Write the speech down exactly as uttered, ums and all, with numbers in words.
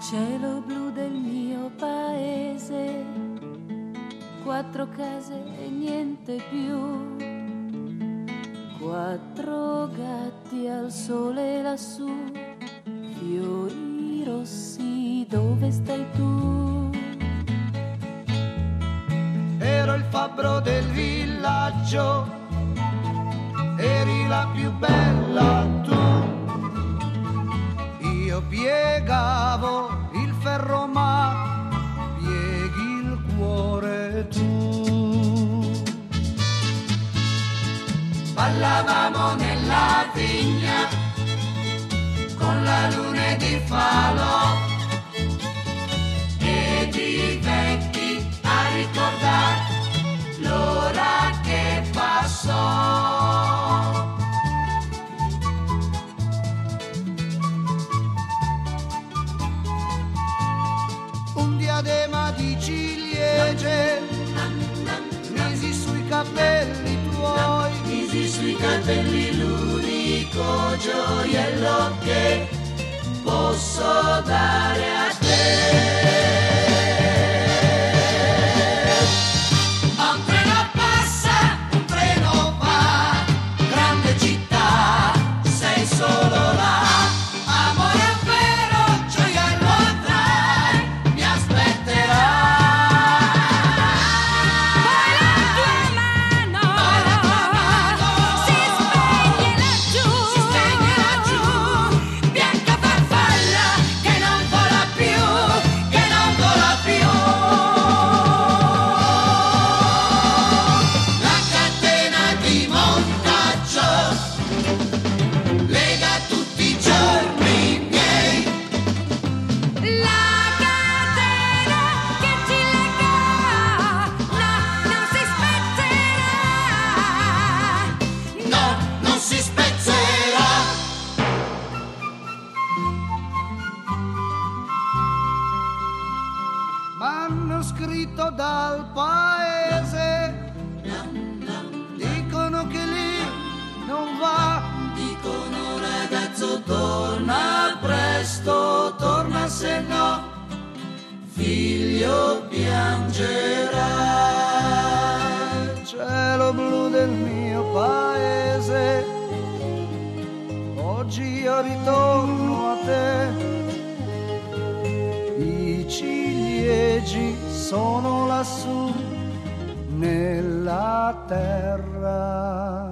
Cielo blu del mio paese, quattro case e niente più, quattro gatti al sole lassù, fiori rossi, dove stai tu? Ero il fabbro del villaggio, eri la più bella tu. Io piegavo il ferro ma pieghi il cuore tu. Ballavamo nella vigna con la luna ed il falò ed i vecchi a ricordare l'ora che passò. Un diadema di ciliegie misi sui capelli tuoi, misi sui capelli, l'unico gioiello che posso dare a te. Un treno passa, un treno va, grande città, sei solo là. Amore vero, gioiello avrai, mi aspetterai. Poi la tua mano, Poi la tua mano si spegne laggiù, si spegne laggiù, bianca farfalla che non vola più, che non vola più. La catena di montaggio lega tutti i giorni miei. la catena che ci lega, no, non si spezzerà. No, non si spezzerà. M'hanno scritto dal paese, dicono che lì non va. Dicono ragazzo torna presto, torna se no figlio piangerai. Cielo blu del mio paese, oggi io ritorno a te. I ciliegi sono lassù nella terra.